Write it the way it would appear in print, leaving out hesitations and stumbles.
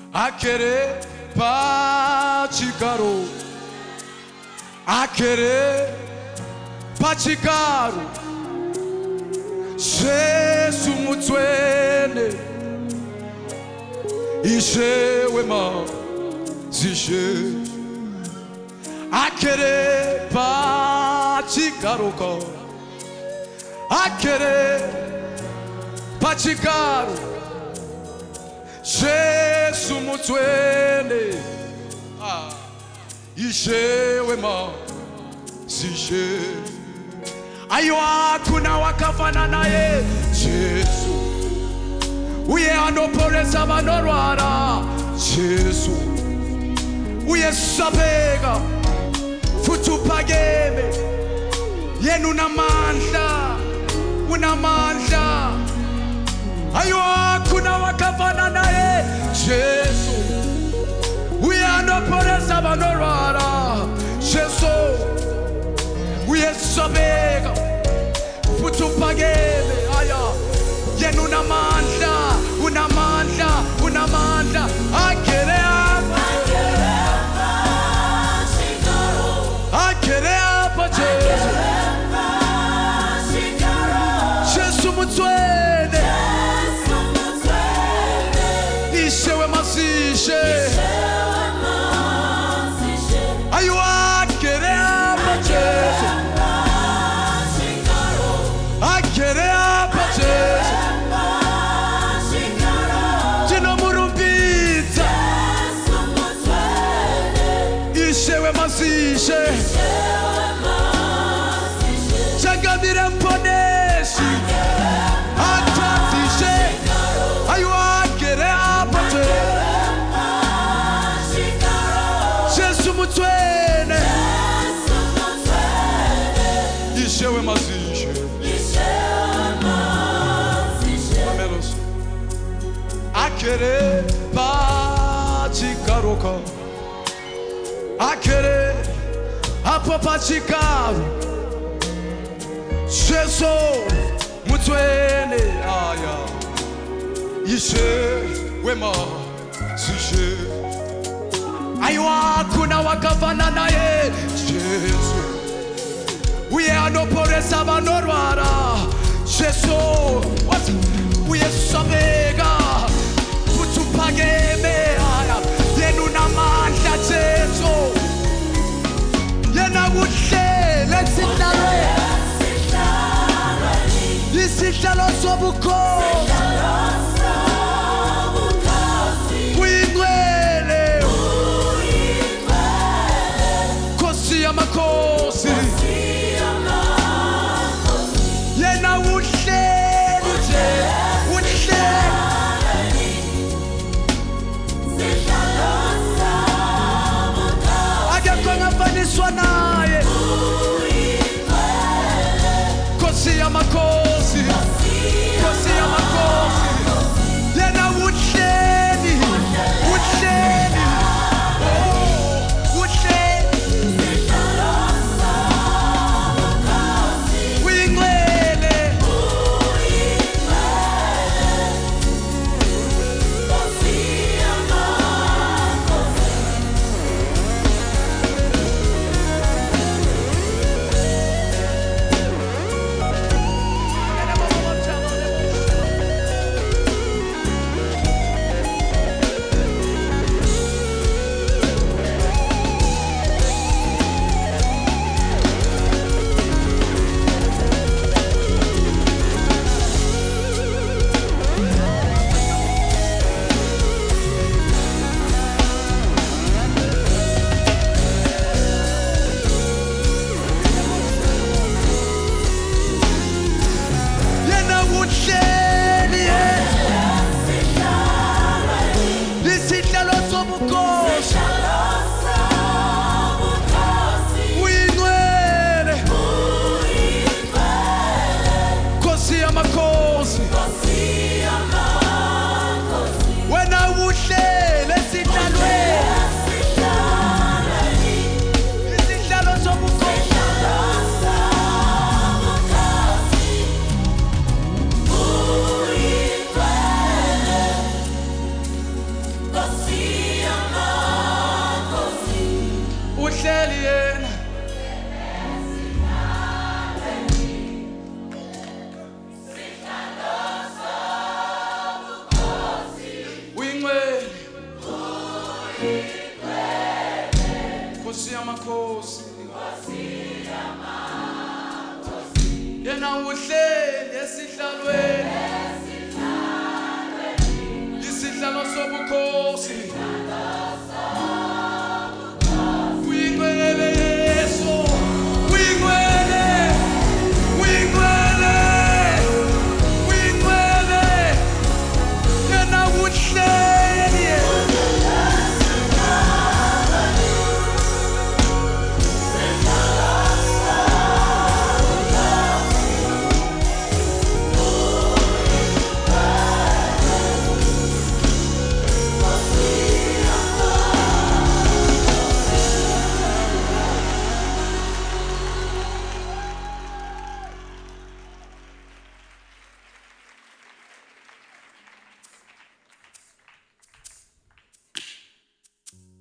Akere pachikaro, akere pachikaro, Jesu mutwene, ishe wema zishe. Akere pachikaro ko, akere pachikaro, Jesu mutwene, ishe wema zishe. Ayo hakuna wakafana naye Jesu, uye anoporesa vanorwara Jesu, uye sabega futupageme yenu unamandla, unamandla. Ayo hakuna wakafana naye Jesu, uye anoporesa vanorwara Jesu, uye sabega futupageme aya yenu unamandla, unamandla, unamandla. Akere hapa, akere hapa Jesu, Jesu mutwene, ishewe masishe. Ayo akere hapa Jesu, akere hapa Jesu, jino murumbita, ishewe masishe. Chagamire mponeshi, atatise. Ayo akere hapa Jesu mutwene, ishewe masishe. Mamelos, akere pachikaroka, akere apa pachikaro, Jesu mutwene aya, ishe wema zishe. Ayo hakuna wakafana naye Jesu, uye anoporesa vanorwara Jesu, uye sabega futupageme aya yenu unamandla Jesu, yena kuhlele isihlalo sobukhosi, uyingcwele, Nkosi yamakhosi, yena uhleli nje, uhleli, akekho ongafaniswa naye, Nkosi yamakhosi, Nkosi yamakhosi. wena uhle